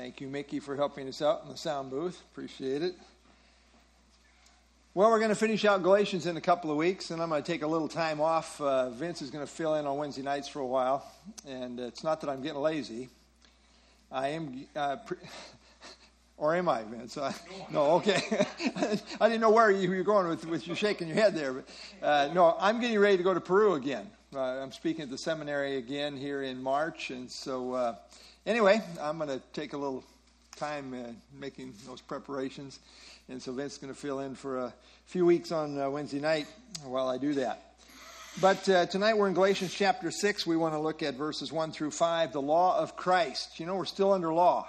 Thank you, Mickey, for helping us out in the sound booth. Appreciate it. Well, we're going to finish out Galatians in a couple of weeks, and I'm going to take a little time off. Vince is going to fill in on Wednesday nights for a while, and it's not that I'm getting lazy. I am, or am I, Vince? No, okay. I didn't know where you were going with you shaking your head there. But no, I'm getting ready to go to Peru again. I'm speaking at the seminary again here in March, and so anyway, I'm going to take a little time making those preparations, and so Vince is going to fill in for a few weeks on Wednesday night while I do that. But tonight we're in Galatians chapter 6. We want to look at verses 1 through 5, the law of Christ. You know, we're still under law,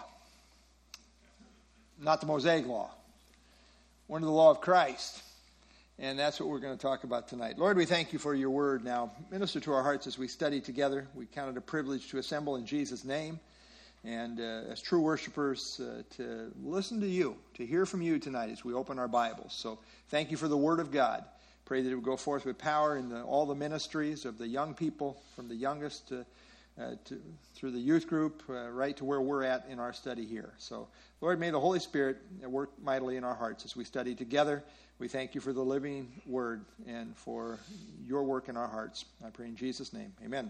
not the Mosaic law. We're under the law of Christ. And that's what we're going to talk about tonight. Lord, we thank you for your word now. Minister to our hearts as we study together. We count it a privilege to assemble in Jesus' name. And as true worshipers, to listen to you, to hear from you tonight as we open our Bibles. So thank you for the word of God. Pray that it would go forth with power in all the ministries of the young people, from the youngest through the youth group, right to where we're at in our study here. So, Lord, may the Holy Spirit work mightily in our hearts as we study together. We thank you for the living word and for your work in our hearts. I pray in Jesus' name. Amen.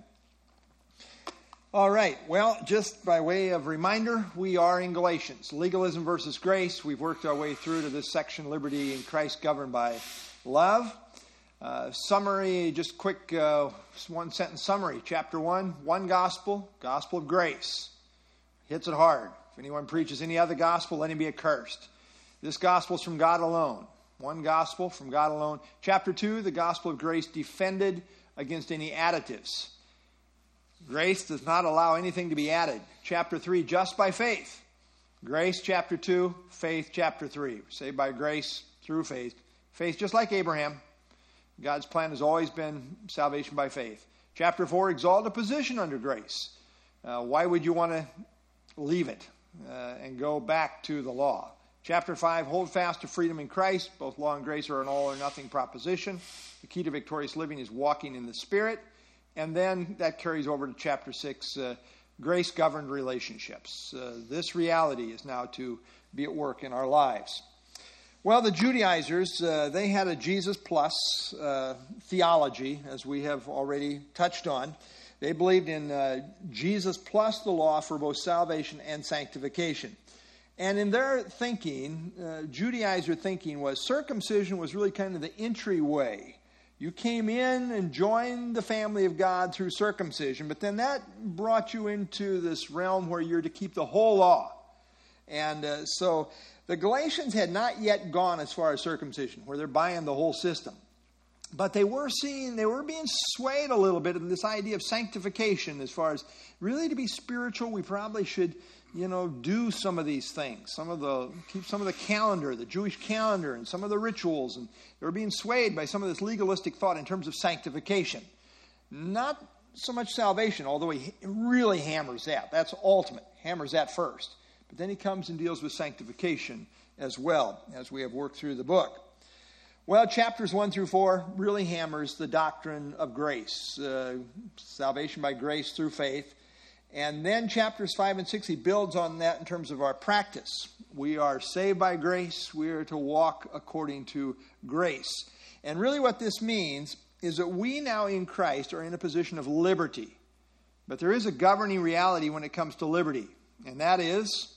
All right. Well, just by way of reminder, we are in Galatians. Legalism versus grace. We've worked our way through to this section, liberty in Christ governed by love. Summary, just quick one-sentence summary. Chapter 1, one gospel, gospel of grace. Hits it hard. If anyone preaches any other gospel, let him be accursed. This gospel is from God alone. One gospel from God alone. Chapter 2, the gospel of grace defended against any additives. Grace does not allow anything to be added. Chapter 3, just by faith. Grace, chapter 2, faith, chapter 3. We're saved by grace through faith. Faith just like Abraham. God's plan has always been salvation by faith. Chapter 4, exalted position under grace. Why would you want to leave it and go back to the law? Chapter 5, hold fast to freedom in Christ. Both law and grace are an all or nothing proposition. The key to victorious living is walking in the Spirit. And then that carries over to chapter 6, grace-governed relationships. This reality is now to be at work in our lives. Well, the Judaizers, they had a Jesus plus theology, as we have already touched on. They believed in Jesus plus the law for both salvation and sanctification. And in their thinking, Judaizer thinking was circumcision was really kind of the entryway. You came in and joined the family of God through circumcision, but then that brought you into this realm where you're to keep the whole law. And so the Galatians had not yet gone as far as circumcision, where they're buying the whole system. But they were being swayed a little bit in this idea of sanctification, as far as really to be spiritual, we probably should, do some of these things. Keep some of the calendar, the Jewish calendar, and some of the rituals. And they were being swayed by some of this legalistic thought in terms of sanctification. Not so much salvation, although he really hammers that. That's ultimate. Hammers that first. But then he comes and deals with sanctification as well, as we have worked through the book. Well, chapters 1 through 4 really hammers the doctrine of grace, salvation by grace through faith. And then chapters 5 and 6, he builds on that in terms of our practice. We are saved by grace. We are to walk according to grace. And really what this means is that we now in Christ are in a position of liberty. But there is a governing reality when it comes to liberty, and that is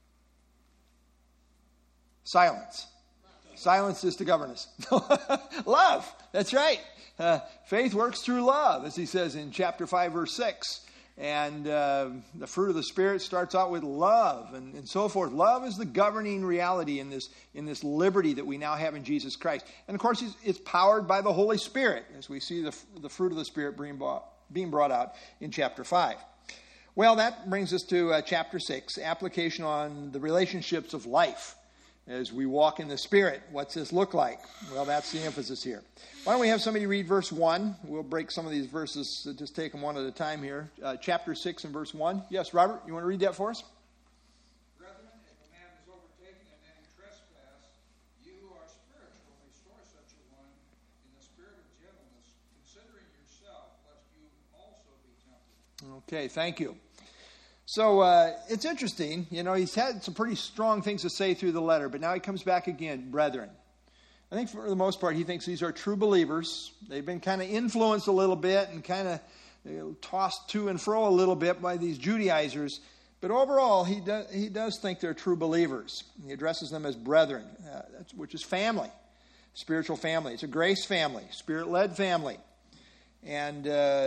silence. Silence is to govern us. Love. That's right. Faith works through love, as he says in chapter 5, verse 6. And the fruit of the Spirit starts out with love and so forth. Love is the governing reality in this liberty that we now have in Jesus Christ. And of course, it's powered by the Holy Spirit, as we see the fruit of the Spirit being brought out in chapter 5. Well, that brings us to chapter 6, application on the relationships of life. As we walk in the Spirit, what's this look like? Well, that's the emphasis here. Why don't we have somebody read verse 1? We'll break some of these verses, just take them one at a time here. Chapter 6 and verse 1. Yes, Robert, you want to read that for us? Brethren, if a man is overtaken in any trespass, you who are spiritual, restore such a one in the spirit of gentleness, considering yourself, lest you also be tempted. Okay, thank you. So it's interesting. He's had some pretty strong things to say through the letter, but now he comes back again, brethren. I think for the most part, he thinks these are true believers. They've been kind of influenced a little bit and kind of tossed to and fro a little bit by these Judaizers. But overall, he does think they're true believers. He addresses them as brethren, which is family, spiritual family. It's a grace family, Spirit-led family. And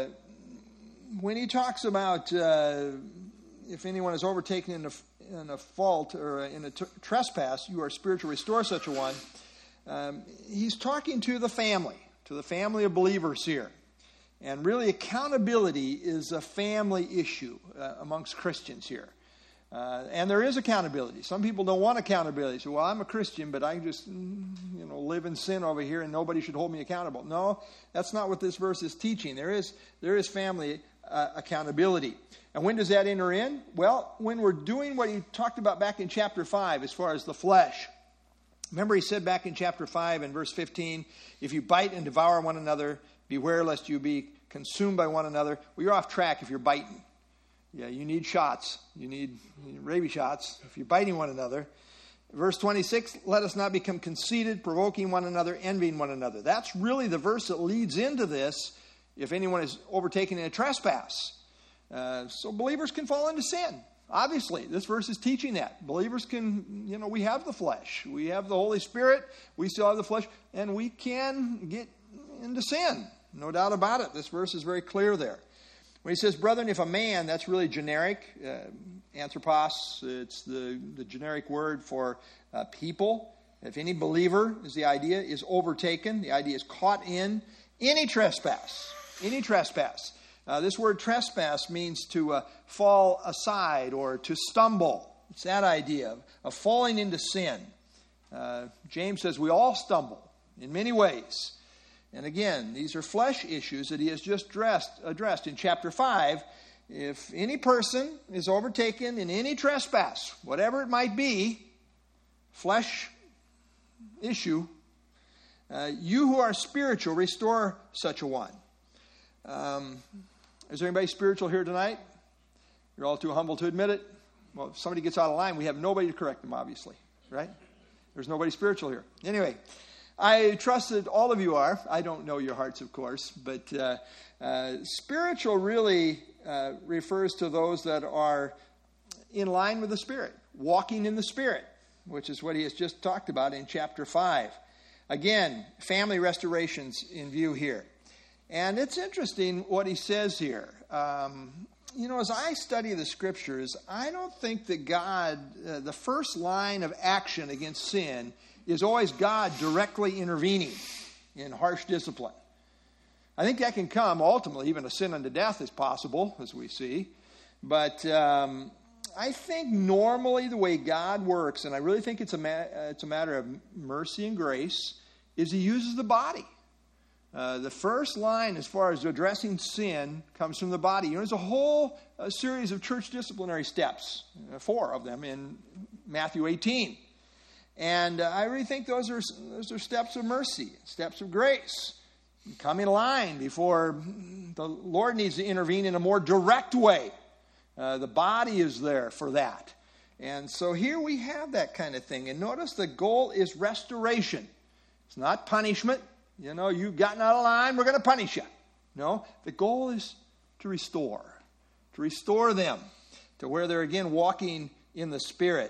when he talks about if anyone is overtaken in a fault or in a trespass, you are spiritual, restore such a one. He's talking to the family of believers here. And really, accountability is a family issue amongst Christians here. And there is accountability. Some people don't want accountability. So, well, I'm a Christian, but I just, live in sin over here and nobody should hold me accountable. No, that's not what this verse is teaching. There is family accountability. And when does that enter in? Well, when we're doing what he talked about back in chapter 5 as far as the flesh. Remember he said back in chapter 5 and verse 15, if you bite and devour one another, beware lest you be consumed by one another. Well, you're off track if you're biting. Yeah, you need shots. You need rabies shots if you're biting one another. Verse 26, let us not become conceited, provoking one another, envying one another. That's really the verse that leads into this if anyone is overtaken in a trespass. So believers can fall into sin. Obviously, this verse is teaching that. Believers can, we have the flesh. We have the Holy Spirit. We still have the flesh. And we can get into sin. No doubt about it. This verse is very clear there. When he says, brethren, if a man, that's really generic. Anthropos, it's the generic word for people. If any believer, is the idea, is overtaken, the idea is caught in any trespass. Any trespass. This word trespass means to fall aside or to stumble. It's that idea of falling into sin. James says we all stumble in many ways. And again, these are flesh issues that he has just addressed in chapter 5. If any person is overtaken in any trespass, whatever it might be, flesh issue, you who are spiritual, restore such a one. Is there anybody spiritual here tonight? You're all too humble to admit it. Well, if somebody gets out of line, we have nobody to correct them, obviously. Right? There's nobody spiritual here. Anyway, I trust that all of you are. I don't know your hearts, of course. But spiritual really refers to those that are in line with the Spirit, walking in the Spirit, which is what he has just talked about in chapter 5. Again, family restoration's in view here. And it's interesting what he says here. As I study the Scriptures, I don't think that God, the first line of action against sin is always God directly intervening in harsh discipline. I think that can come, ultimately, even a sin unto death is possible, as we see. But I think normally the way God works, and I really think it's a matter of mercy and grace, is he uses the body. The first line as far as addressing sin comes from the body. There's a whole series of church disciplinary steps, 4 of them in Matthew 18. And I really think those are steps of mercy, steps of grace. Come in line before the Lord needs to intervene in a more direct way. The body is there for that. And so here we have that kind of thing. And notice the goal is restoration. It's not punishment. You've gotten out of line, we're going to punish you. No, the goal is to restore them to where they're again walking in the Spirit.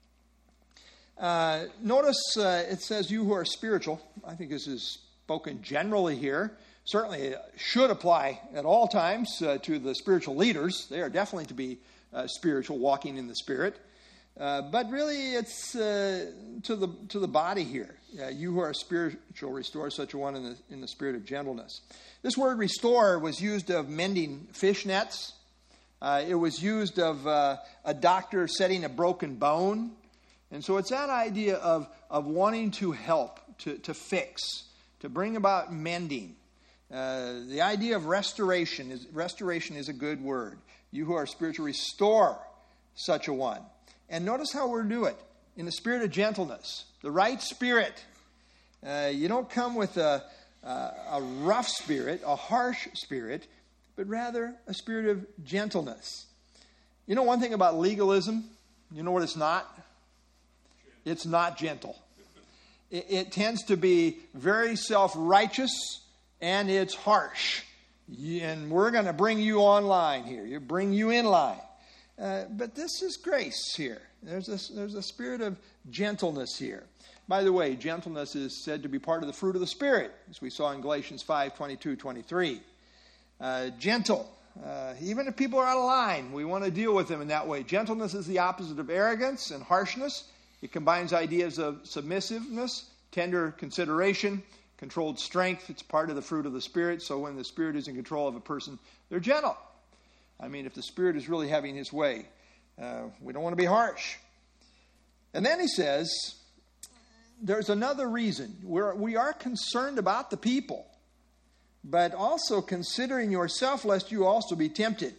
Notice it says you who are spiritual. I think this is spoken generally here. Certainly it should apply at all times to the spiritual leaders. They are definitely to be spiritual, walking in the Spirit. But really it's to the body here. You who are spiritual, restore such a one in the spirit of gentleness. This word restore was used of mending fish nets. It was used of a doctor setting a broken bone. And so it's that idea of wanting to help, to fix, to bring about mending. The idea of restoration is a good word. You who are spiritual, restore such a one. And notice how we're do it. In the spirit of gentleness. The right spirit. You don't come with a rough spirit, a harsh spirit, but rather a spirit of gentleness. You know one thing about legalism? You know what it's not? It's not gentle. It tends to be very self-righteous, and it's harsh. And we're going to bring you online here. Bring you in line. But this is grace here. There's a spirit of gentleness here. By the way, gentleness is said to be part of the fruit of the Spirit, as we saw in Galatians 5:22-23. Gentle. Even if people are out of line, we want to deal with them in that way. Gentleness is the opposite of arrogance and harshness. It combines ideas of submissiveness, tender consideration, controlled strength. It's part of the fruit of the Spirit. So when the Spirit is in control of a person, they're gentle. I mean, if the Spirit is really having his way, we don't want to be harsh. And then he says, there's another reason. We are concerned about the people, but also considering yourself, lest you also be tempted.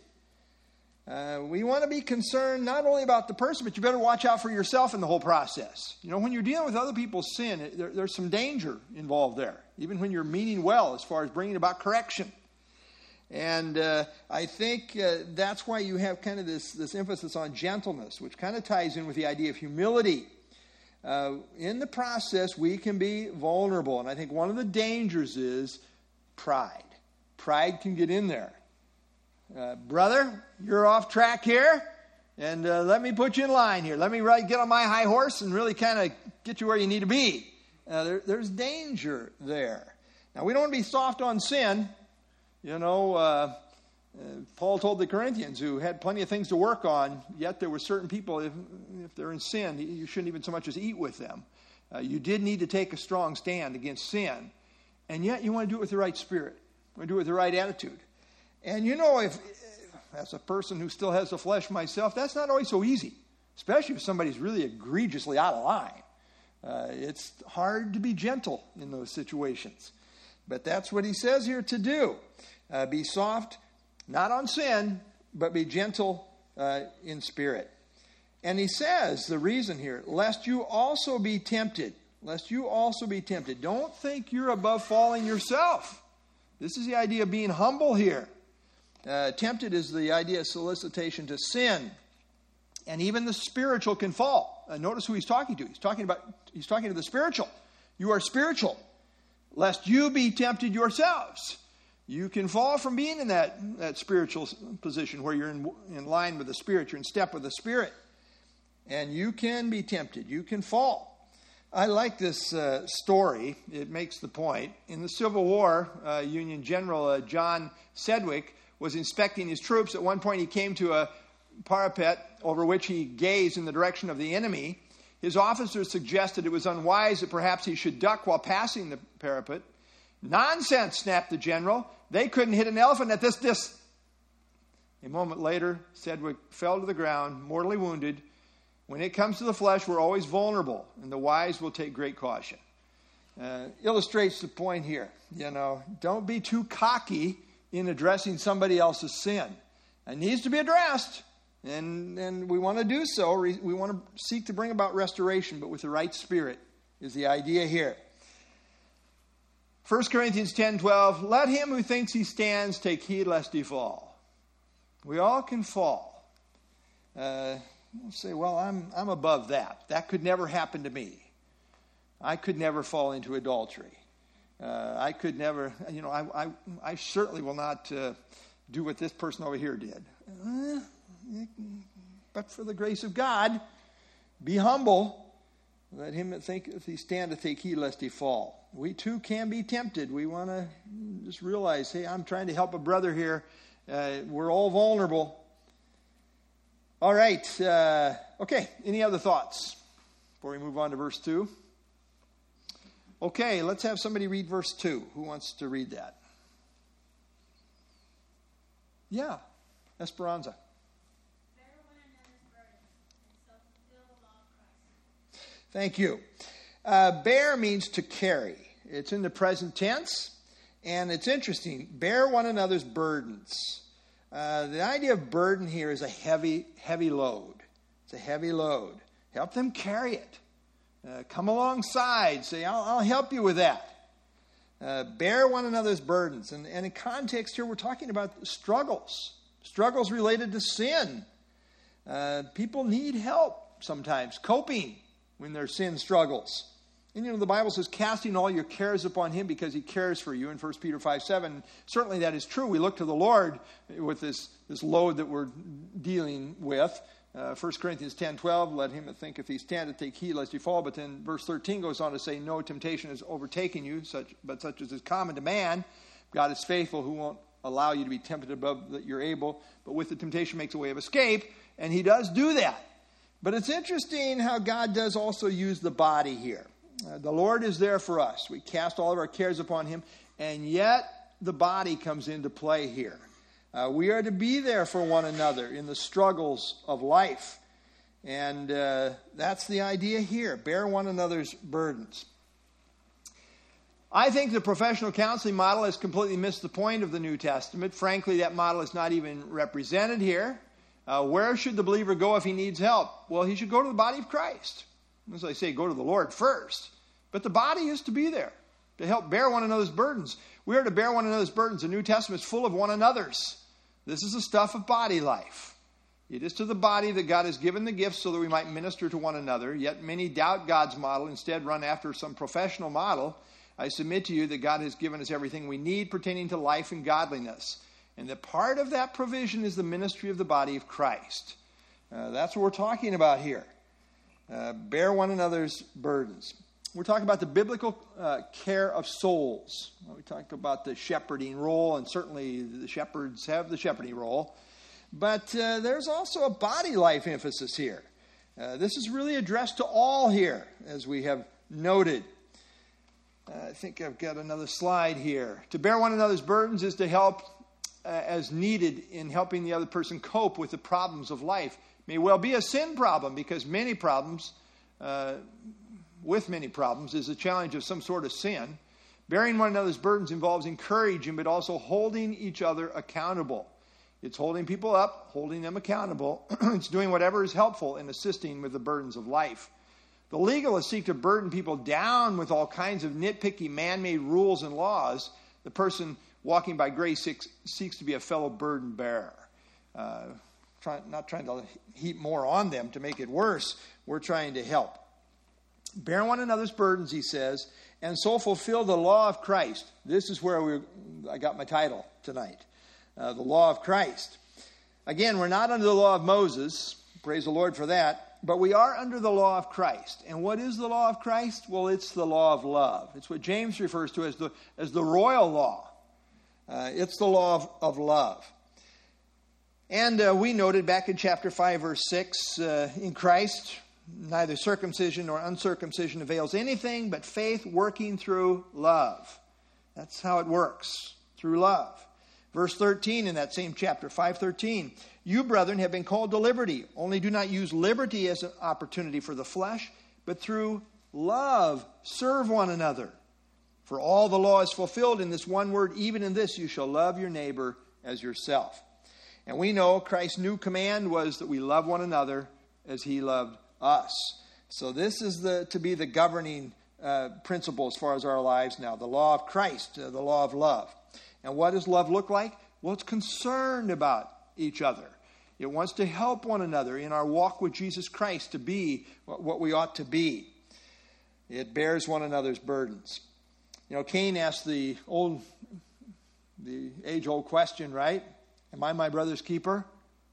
We want to be concerned not only about the person, but you better watch out for yourself in the whole process. You know, when you're dealing with other people's sin, there's some danger involved there, even when you're meaning well as far as bringing about correction. And I think that's why you have kind of this emphasis on gentleness, which kind of ties in with the idea of humility. In the process, we can be vulnerable. And I think one of the dangers is pride. Pride can get in there. Brother, you're off track here, and let me put you in line here. Let me get on my high horse and really kind of get you where you need to be. There's danger there. Now, we don't want to be soft on sin. You know, Paul told the Corinthians, who had plenty of things to work on, yet there were certain people, if they're in sin, you shouldn't even so much as eat with them. You did need to take a strong stand against sin, and yet you want to do it with the right spirit. You want to do it with the right attitude. And you know, if as a person who still has the flesh myself, that's not always so easy, especially if somebody's really egregiously out of line. It's hard to be gentle in those situations. But that's what he says here to do. Be soft, not on sin, but be gentle in spirit. And he says, the reason here, lest you also be tempted. Lest you also be tempted. Don't think you're above falling yourself. This is the idea of being humble here. Tempted is the idea of solicitation to sin. And even the spiritual can fall. Notice who he's talking to. He's talking to the spiritual. You are spiritual. Lest you be tempted yourselves. You can fall from being in that spiritual position where you're in line with the Spirit. You're in step with the Spirit. And you can be tempted. You can fall. I like this story. It makes the point. In the Civil War, Union General John Sedgwick was inspecting his troops. At one point, he came to a parapet over which he gazed in the direction of the enemy. His officers suggested it was unwise that perhaps he should duck while passing the parapet. Nonsense, snapped the general. They couldn't hit an elephant at this distance. A moment later, Sedgwick fell to the ground, mortally wounded. When it comes to the flesh, we're always vulnerable, and the wise will take great caution. Illustrates the point here. You know, don't be too cocky in addressing somebody else's sin. It needs to be addressed, and we want to do so. We want to seek to bring about restoration, but with the right spirit is the idea here. 1 Corinthians 10:12, let him who thinks he stands take heed lest he fall. We all can fall. Say, well, I'm above that. That could never happen to me. I could never fall into adultery. I could never, I certainly will not do what this person over here did. But for the grace of God, be humble. Let him that think if he standeth take heed lest he fall. We too can be tempted. We want to just realize, hey, I'm trying to help a brother here. We're all vulnerable. All right. Okay. Any other thoughts before we move on to verse 2? Okay. Let's have somebody read verse 2. Who wants to read that? Yeah. Esperanza. Thank you. Bear means to carry. It's in the present tense. And it's interesting. Bear one another's burdens. The idea of burden here is a heavy load. It's a heavy load. Help them carry it. Come alongside. Say, I'll help you with that. Bear one another's burdens. And in context here, we're talking about struggles. Struggles related to sin. People need help sometimes, coping when their sin struggles. And the Bible says, casting all your cares upon him because he cares for you in 1 Peter 5:7. Certainly that is true. We look to the Lord with this load that we're dealing with. 1 Corinthians 10:12, let him that thinketh he's tempted take heed lest he fall. But then verse 13 goes on to say, no temptation has overtaken you, but such as is common to man. God is faithful, who won't allow you to be tempted above that you're able, but with the temptation makes a way of escape. And he does do that. But it's interesting how God does also use the body here. The Lord is there for us. We cast all of our cares upon him, and yet the body comes into play here. We are to be there for one another in the struggles of life. And that's the idea here. Bear one another's burdens. I think the professional counseling model has completely missed the point of the New Testament. Frankly, that model is not even represented here. Where should the believer go if he needs help? Well, he should go to the body of Christ. As I say, go to the Lord first. But the body is to be there to help bear one another's burdens. We are to bear one another's burdens. The New Testament is full of one another's. This is the stuff of body life. It is to the body that God has given the gifts so that we might minister to one another. Yet many doubt God's model, instead run after some professional model. I submit to you that God has given us everything we need pertaining to life and godliness. And that part of that provision is the ministry of the body of Christ. That's what we're talking about here. Bear one another's burdens. We're talking about the biblical care of souls. We talked about the shepherding role, and certainly the shepherds have the shepherding role. But there's also a body life emphasis here. This is really addressed to all here, as we have noted. I think I've got another slide here. To bear one another's burdens is to help as needed in helping the other person cope with the problems of life. May well be a sin problem, because many problems, with many problems, is a challenge of some sort of sin. Bearing one another's burdens involves encouraging, but also holding each other accountable. It's holding people up, holding them accountable. It's doing whatever is helpful in assisting with the burdens of life. The legalists seek to burden people down with all kinds of nitpicky man-made rules and laws. The person walking by grace seeks to be a fellow burden bearer. Not trying to heap more on them to make it worse. We're trying to help. Bear one another's burdens, he says, and so fulfill the law of Christ. This is where I got my title tonight. The law of Christ. Again, we're not under the law of Moses. Praise the Lord for that. But we are under the law of Christ. And what is the law of Christ? Well, it's the law of love. It's what James refers to as the royal law. It's the law of love. And we noted back in chapter 5, verse 6, in Christ, neither circumcision nor uncircumcision avails anything but faith working through love. That's how it works, through love. Verse 13 in that same chapter, 5:13, you, brethren, have been called to liberty. Only do not use liberty as an opportunity for the flesh, but through love serve one another. For all the law is fulfilled in this one word, even in this you shall love your neighbor as yourself. And we know Christ's new command was that we love one another as he loved us. So this is to be the governing principle as far as our lives now. The law of Christ, the law of love. And what does love look like? Well, it's concerned about each other. It wants to help one another in our walk with Jesus Christ to be what we ought to be. It bears one another's burdens. Cain asked the age-old question, right? Am I my brother's keeper?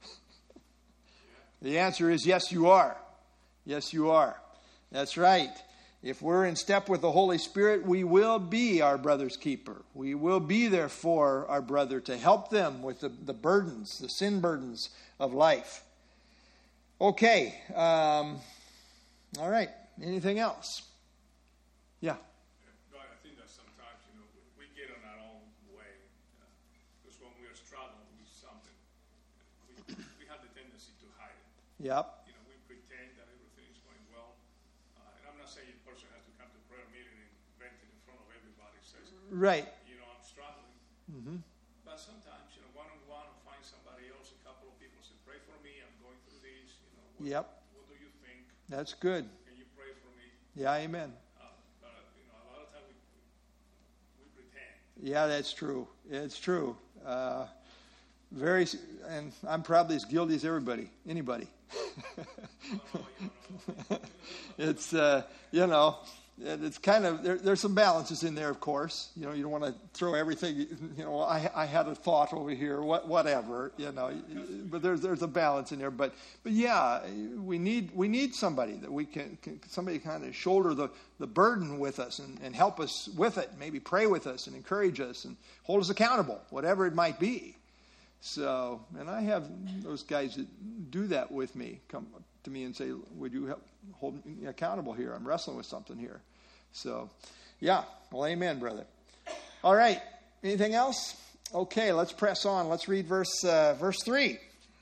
The answer is yes, you are. Yes, you are. That's right. If we're in step with the Holy Spirit, we will be our brother's keeper. We will be there for our brother to help them with the burdens, the sin burdens of life. Okay. All right. Anything else? Yeah. I think that sometimes, we get on our own way. Because when we are struggling with something, we have the tendency to hide it. Yep. We pretend that everything is going well. And I'm not saying a person has to come to prayer meeting and vent it in front of everybody. Says, right. I'm struggling. Mm-hmm. But sometimes, one-on-one, find somebody else, a couple of people say, pray for me, I'm going through this. Yep. What do you think? That's good. Can you pray for me? Yeah, amen. But, a lot of times we pretend. Yeah, that's true. It's true. And I'm probably as guilty as anybody. It's, it's kind of, there's some balances in there, of course. You don't want to throw everything, I had a thought over here, whatever, but there's a balance in there. But yeah, we need somebody that we can somebody kind of shoulder the burden with us and help us with it, maybe pray with us and encourage us and hold us accountable, whatever it might be. So, and I have those guys that do that with me come to me and say, would you help hold me accountable here? I'm wrestling with something here. So, yeah. Well, amen, brother. All right. Anything else? Okay, let's press on. Let's read verse 3.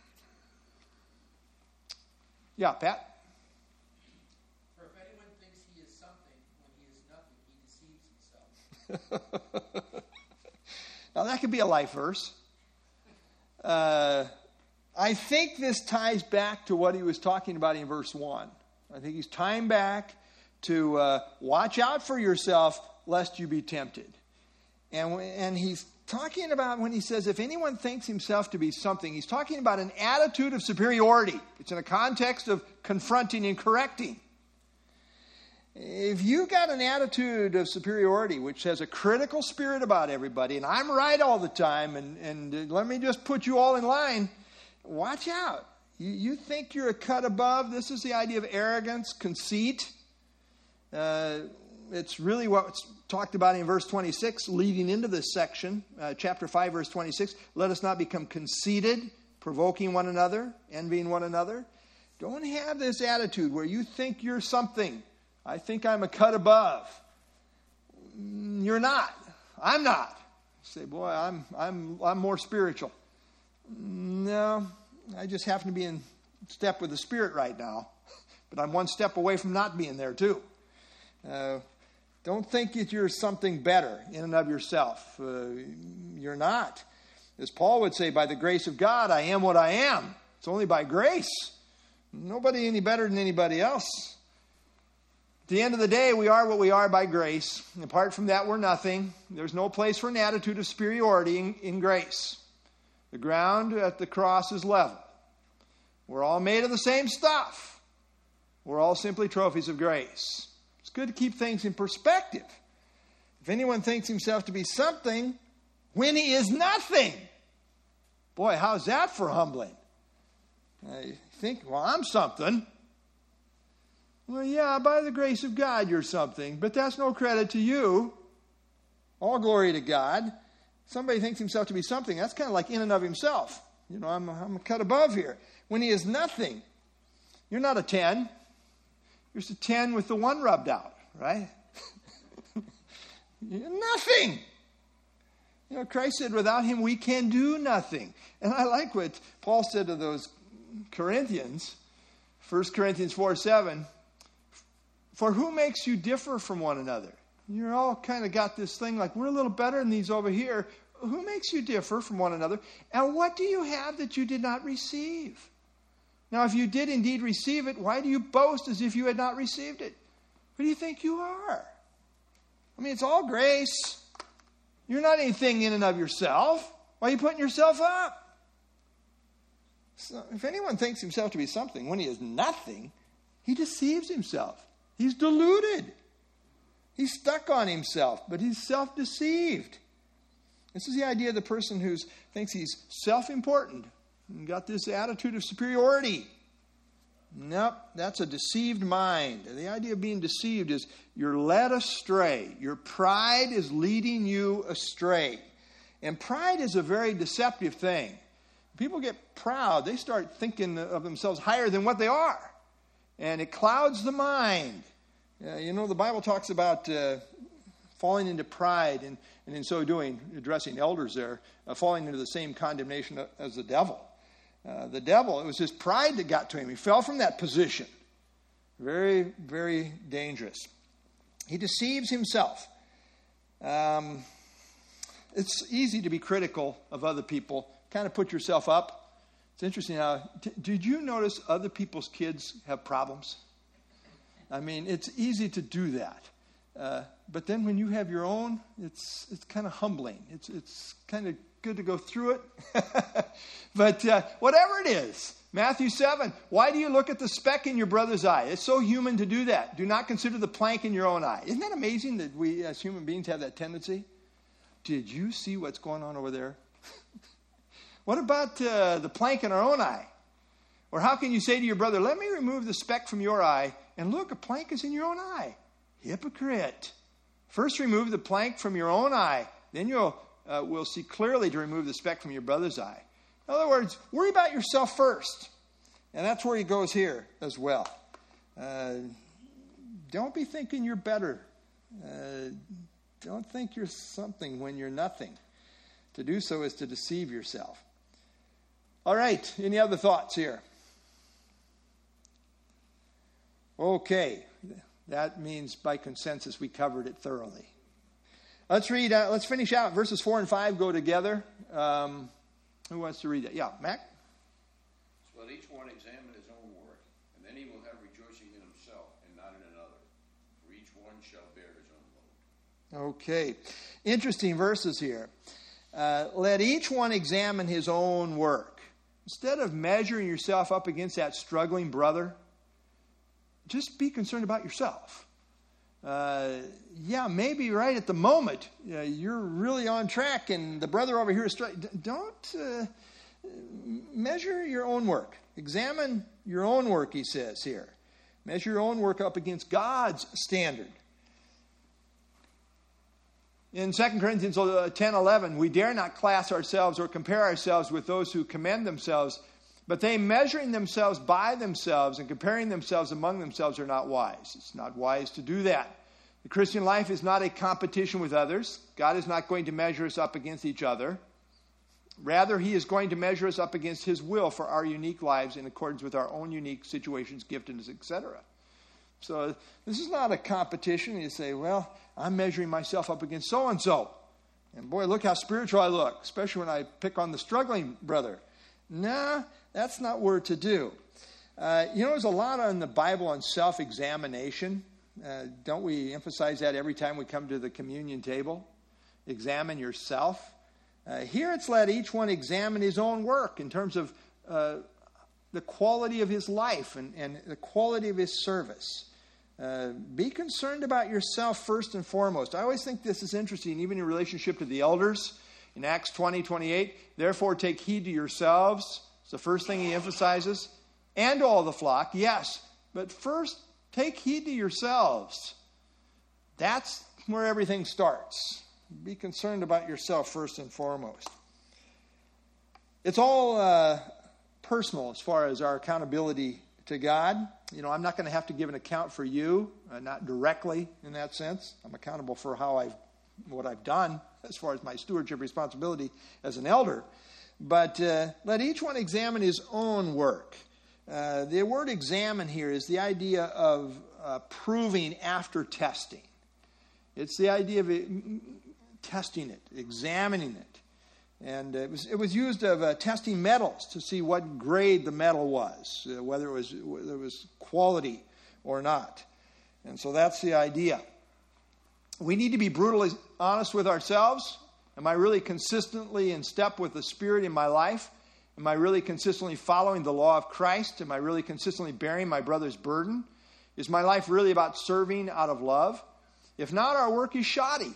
Yeah, Pat? For if anyone thinks he is something when he is nothing, he deceives himself. Now, that could be a life verse. I think this ties back to what he was talking about in verse 1. I think he's tying back to watch out for yourself lest you be tempted. And he's talking about when he says, if anyone thinks himself to be something, he's talking about an attitude of superiority. It's in a context of confronting and correcting. If you got an attitude of superiority, which has a critical spirit about everybody, and I'm right all the time, and let me just put you all in line, watch out. You think you're a cut above. This is the idea of arrogance, conceit. It's really what's talked about in verse 26, leading into this section, chapter 5, verse 26. Let us not become conceited, provoking one another, envying one another. Don't have this attitude where you think you're something. I think I'm a cut above. You're not. I'm not. You say, boy, I'm more spiritual. No, I just happen to be in step with the Spirit right now. But I'm one step away from not being there too. Don't think that you're something better in and of yourself. You're not. As Paul would say, by the grace of God, I am what I am. It's only by grace. Nobody any better than anybody else. At the end of the day, we are what we are by grace. Apart from that, we're nothing. There's no place for an attitude of superiority in grace. The ground at the cross is level. We're all made of the same stuff. We're all simply trophies of grace. It's good to keep things in perspective. If anyone thinks himself to be something when he is nothing, boy, how's that for humbling? I think, well, I'm something. Well, yeah, by the grace of God, you're something, but that's no credit to you. All glory to God. Somebody thinks himself to be something. That's kind of like in and of himself. I'm a cut above here. When he is nothing, you're not a 10. You're just a 10 with the 1 rubbed out, right? You're nothing. Christ said, without him, we can do nothing. And I like what Paul said to those Corinthians, 1 Corinthians 4:7. For who makes you differ from one another? You're all kind of got this thing like we're a little better than these over here. Who makes you differ from one another? And what do you have that you did not receive? Now, if you did indeed receive it, why do you boast as if you had not received it? Who do you think you are? I mean, it's all grace. You're not anything in and of yourself. Why are you putting yourself up? So if anyone thinks himself to be something when he is nothing, he deceives himself. He's deluded. He's stuck on himself, but he's self-deceived. This is the idea of the person who thinks he's self-important and got this attitude of superiority. Nope, that's a deceived mind. The idea of being deceived is you're led astray. Your pride is leading you astray. And pride is a very deceptive thing. People get proud. They start thinking of themselves higher than what they are. And it clouds the mind. The Bible talks about falling into pride, and in so doing, addressing elders there, falling into the same condemnation as the devil. The devil, it was his pride that got to him. He fell from that position. Very, very dangerous. He deceives himself. It's easy to be critical of other people, kind of put yourself up. It's interesting how, did you notice other people's kids have problems? I mean, it's easy to do that. But then when you have your own, it's kind of humbling. It's kind of good to go through it. But whatever it is, Matthew 7, why do you look at the speck in your brother's eye? It's so human to do that. Do not consider the plank in your own eye. Isn't that amazing that we as human beings have that tendency? Did you see what's going on over there? What about the plank in our own eye? Or how can you say to your brother, let me remove the speck from your eye, and look, a plank is in your own eye. Hypocrite. First remove the plank from your own eye, then we'll see clearly to remove the speck from your brother's eye. In other words, worry about yourself first. And that's where he goes here as well. Don't be thinking you're better. Don't think you're something when you're nothing. To do so is to deceive yourself. All right, any other thoughts here? Okay, that means by consensus we covered it thoroughly. Let's read, let's finish out. Verses 4 and 5 go together. Who wants to read that? Yeah, Mac? So let each one examine his own work, and then he will have rejoicing in himself and not in another. For each one shall bear his own load. Okay, interesting verses here. Let each one examine his own work. Instead of measuring yourself up against that struggling brother, just be concerned about yourself. Maybe right at the moment you're really on track and the brother over here is struggling. Don't measure your own work. Examine your own work, he says here. Measure your own work up against God's standard. In 2 Corinthians 10:11, we dare not class ourselves or compare ourselves with those who commend themselves, but they measuring themselves by themselves and comparing themselves among themselves are not wise. It's not wise to do that. The Christian life is not a competition with others. God is not going to measure us up against each other. Rather, he is going to measure us up against his will for our unique lives in accordance with our own unique situations, giftedness, etc. So this is not a competition. You say, well, I'm measuring myself up against so-and-so. And boy, look how spiritual I look, especially when I pick on the struggling brother. Nah, that's not what we're to do. There's a lot in the Bible on self-examination. Don't we emphasize that every time we come to the communion table? Examine yourself. Here it's let each one examine his own work in terms of the quality of his life and the quality of his service. Be concerned about yourself first and foremost. I always think this is interesting, even in relationship to the elders. In Acts 20:28, therefore take heed to yourselves. It's the first thing he emphasizes. And all the flock, yes. But first, take heed to yourselves. That's where everything starts. Be concerned about yourself first and foremost. It's all personal as far as our accountability to God. I'm not going to have to give an account for you, not directly in that sense. I'm accountable for what I've done as far as my stewardship responsibility as an elder. But let each one examine his own work. The word examine here is the idea of proving after testing. It's the idea of testing it, examining it. And it was used of testing metals to see what grade the metal was, whether it was quality or not. And so that's the idea. We need to be brutally honest with ourselves. Am I really consistently in step with the Spirit in my life? Am I really consistently following the law of Christ? Am I really consistently bearing my brother's burden? Is my life really about serving out of love? If not, our work is shoddy.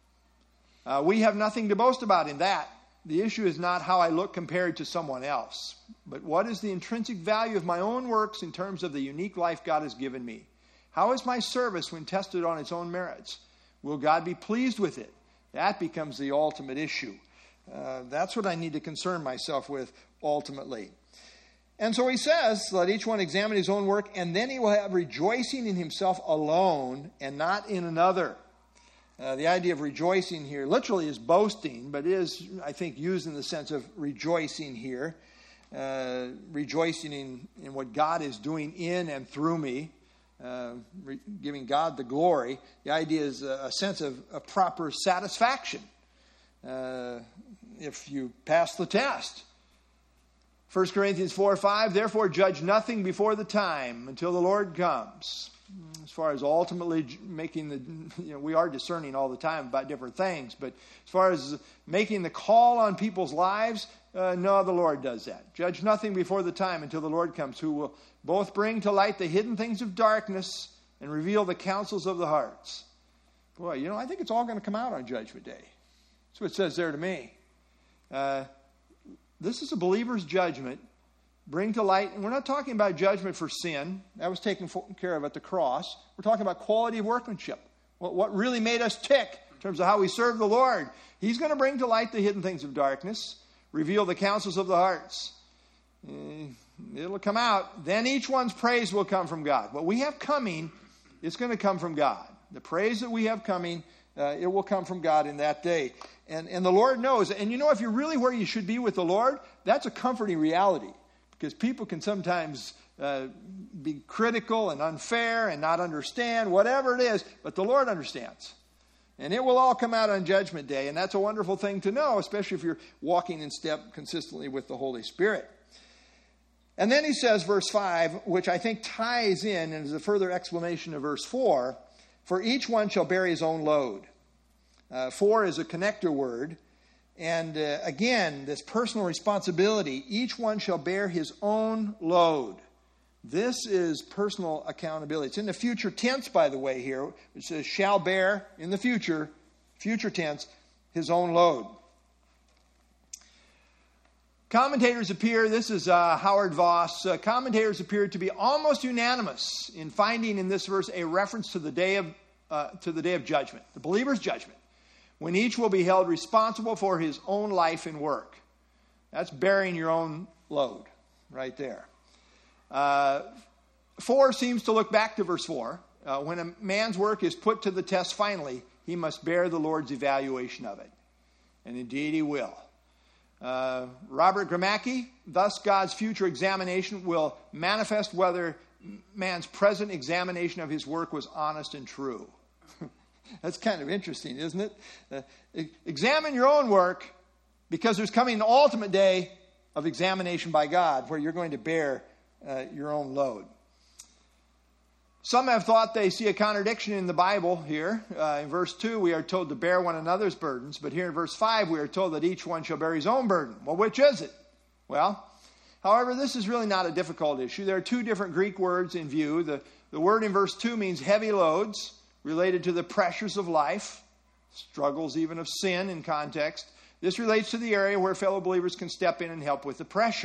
We have nothing to boast about in that. The issue is not how I look compared to someone else, but what is the intrinsic value of my own works in terms of the unique life God has given me? How is my service when tested on its own merits? Will God be pleased with it? That becomes the ultimate issue. That's what I need to concern myself with ultimately. And so he says, let each one examine his own work, and then he will have rejoicing in himself alone and not in another. The idea of rejoicing here literally is boasting, but is, I think, used in the sense of rejoicing here. Rejoicing in what God is doing in and through me, giving God the glory. The idea is a sense of a proper satisfaction if you pass the test. 1 Corinthians 4:5, therefore judge nothing before the time until the Lord comes. As far as ultimately making we are discerning all the time about different things, but as far as making the call on people's lives, No, the Lord does that. Judge nothing before the time until the Lord comes, who will both bring to light the hidden things of darkness and reveal the counsels of the hearts. Boy, I think it's all going to come out on Judgment Day. That's what it says there to me. This is a believer's judgment. Bring to light, and we're not talking about judgment for sin. That was taken care of at the cross. We're talking about quality of workmanship. What really made us tick in terms of how we serve the Lord. He's going to bring to light the hidden things of darkness, reveal the counsels of the hearts. It'll come out. Then each one's praise will come from God. What we have coming, it's going to come from God. The praise that we have coming, it will come from God in that day. And the Lord knows. And if you're really where you should be with the Lord, that's a comforting reality. Because people can sometimes be critical and unfair and not understand, whatever it is. But the Lord understands. And it will all come out on Judgment Day. And that's a wonderful thing to know, especially if you're walking in step consistently with the Holy Spirit. And then he says, verse 5, which I think ties in and is a further explanation of verse 4, for each one shall bear his own load. 4 is a connector word. And again, this personal responsibility, each one shall bear his own load. This is personal accountability. It's in the future tense, by the way, here. It says, shall bear in the future tense, his own load. Commentators appear, this is Howard Voss, commentators appear to be almost unanimous in finding in this verse a reference to the day of judgment, the believer's judgment, when each will be held responsible for his own life and work. That's bearing your own load right there. 4 seems to look back to verse 4. When a man's work is put to the test finally, he must bear the Lord's evaluation of it. And indeed he will. Robert Gramacki, thus God's future examination will manifest whether man's present examination of his work was honest and true. That's kind of interesting, isn't it? Examine your own work, because there's coming an ultimate day of examination by God where you're going to bear your own load. Some have thought they see a contradiction in the Bible here. In verse 2, we are told to bear one another's burdens, but here in verse 5, we are told that each one shall bear his own burden. Well, which is it? Well, however, this is really not a difficult issue. There are 2 different Greek words in view. The word in verse 2 means heavy loads, related to the pressures of life, struggles even of sin in context. This relates to the area where fellow believers can step in and help with the pressure.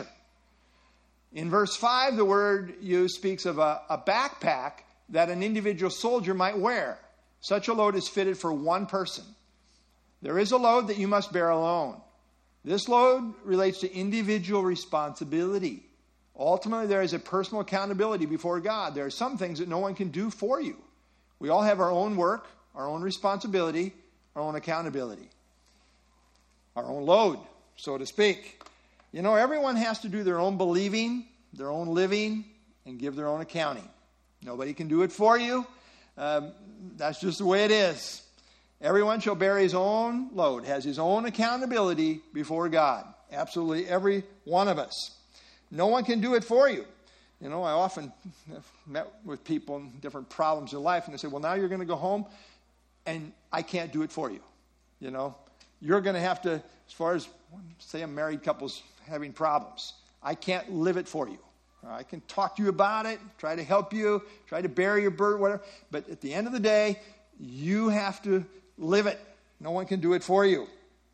In verse 5, the word used speaks of a backpack that an individual soldier might wear. Such a load is fitted for one person. There is a load that you must bear alone. This load relates to individual responsibility. Ultimately, there is a personal accountability before God. There are some things that no one can do for you. We all have our own work, our own responsibility, our own accountability. Our own load, so to speak. Everyone has to do their own believing, their own living, and give their own accounting. Nobody can do it for you. That's just the way it is. Everyone shall bear his own load, has his own accountability before God. Absolutely every one of us. No one can do it for you. I often have met with people in different problems in life, and they say, well, now you're going to go home, and I can't do it for you. You're going to have to, as far as, say, a married couple's having problems, I can't live it for you. I can talk to you about it, try to help you, try to bear your burden, whatever. But at the end of the day, you have to live it. No one can do it for you.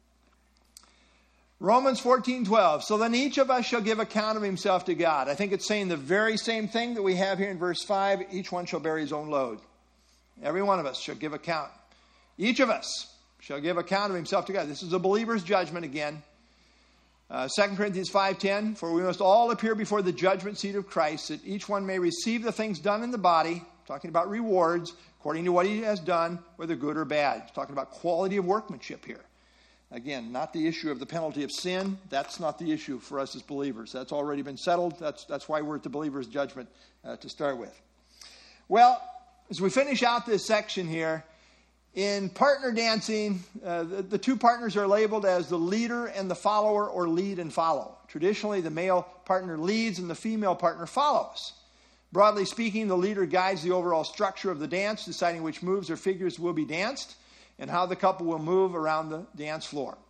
Romans 14:12. So then each of us shall give account of himself to God. I think it's saying the very same thing that we have here in verse 5. Each one shall bear his own load. Every one of us shall give account. Each of us shall give account of himself to God. This is a believer's judgment again. 2 Corinthians 5:10. For we must all appear before the judgment seat of Christ, that each one may receive the things done in the body, talking about rewards, according to what he has done, whether good or bad. He's talking about quality of workmanship here. Again, not the issue of the penalty of sin. That's not the issue for us as believers. That's already been settled. That's why we're at the believer's judgment to start with. Well, as we finish out this section here, in partner dancing, the 2 partners are labeled as the leader and the follower, or lead and follow. Traditionally, the male partner leads and the female partner follows. Broadly speaking, the leader guides the overall structure of the dance, deciding which moves or figures will be danced, and how the couple will move around the dance floor.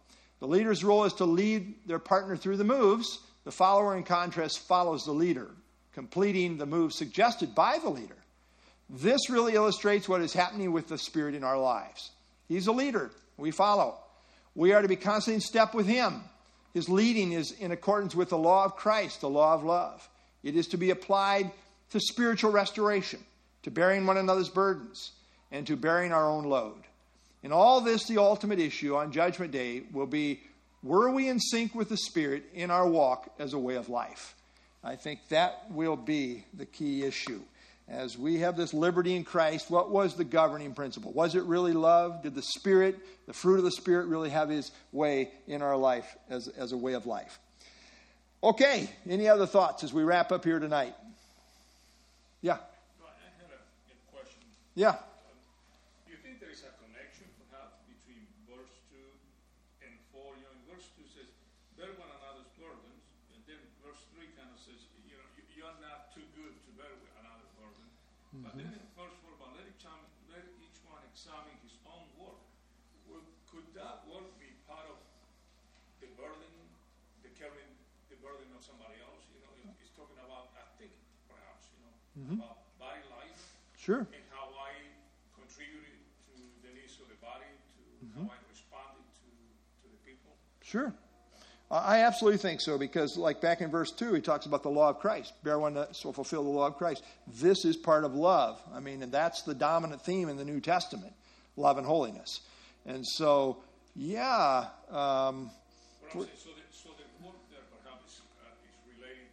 The leader's role is to lead their partner through the moves. The follower, in contrast, follows the leader, completing the move suggested by the leader. This really illustrates what is happening with the Spirit in our lives. He's a leader. We follow. We are to be constantly in step with him. His leading is in accordance with the law of Christ, the law of love. It is to be applied to spiritual restoration, to bearing one another's burdens, and to bearing our own load. In all this, the ultimate issue on Judgment Day will be, were we in sync with the Spirit in our walk as a way of life? I think that will be the key issue. As we have this liberty in Christ, what was the governing principle? Was it really love? Did the Spirit, the fruit of the Spirit, really have his way in our life as a way of life? Okay, any other thoughts as we wrap up here tonight? Yeah. No, I had a question. Yeah. Do you think there is a connection perhaps between verse 2 and 4? You know, in verse 2 says, bear one another's burdens, and then verse 3 kind of says, you know, you're not too good to bear with another burden. Mm-hmm. But then in verse 4, but let each one examine his own work. Well, could that work be part of the burden, the carrying the burden of somebody else? You know, it's talking about, I think, perhaps, you know, about body life. Sure. And how I contributed to the needs of the body, to how I responded to the people. Sure. I absolutely think so, because like back in verse 2, he talks about the law of Christ. Bear one that so fulfill the law of Christ. This is part of love. I mean, and that's the dominant theme in the New Testament, love and holiness. And so, yeah. So the work there perhaps is related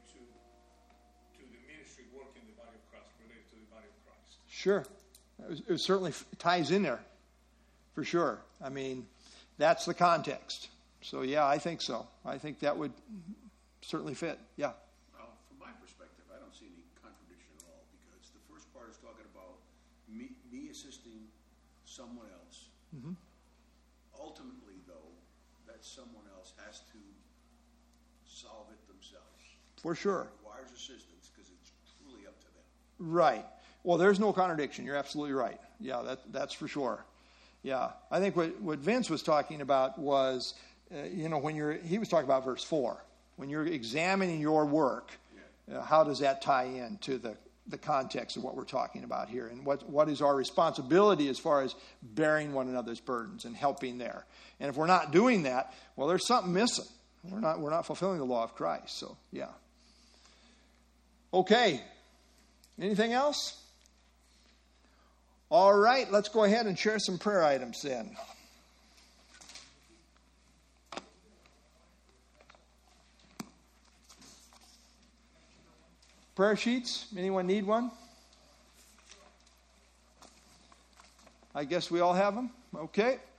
to the ministry work in the body of Christ, related to the body of Christ. Sure. It certainly ties in there, for sure. I mean, that's the context. So, yeah, I think so. I think that would certainly fit. Yeah. Well, from my perspective, I don't see any contradiction at all, because the first part is talking about me assisting someone else. Mm-hmm. Ultimately, though, that someone else has to solve it themselves. For sure. It requires assistance because it's truly up to them. Right. Well, there's no contradiction. You're absolutely right. Yeah, that's for sure. Yeah. I think what Vince was talking about was, he was talking about verse 4. When you're examining your work, how does that tie in to the context of what we're talking about here? And what is our responsibility as far as bearing one another's burdens and helping there? And if we're not doing that, well, there's something missing. We're not fulfilling the law of Christ. So, yeah. Okay. Anything else? All right. Let's go ahead and share some prayer items then. Prayer sheets? Anyone need one? I guess we all have them. Okay.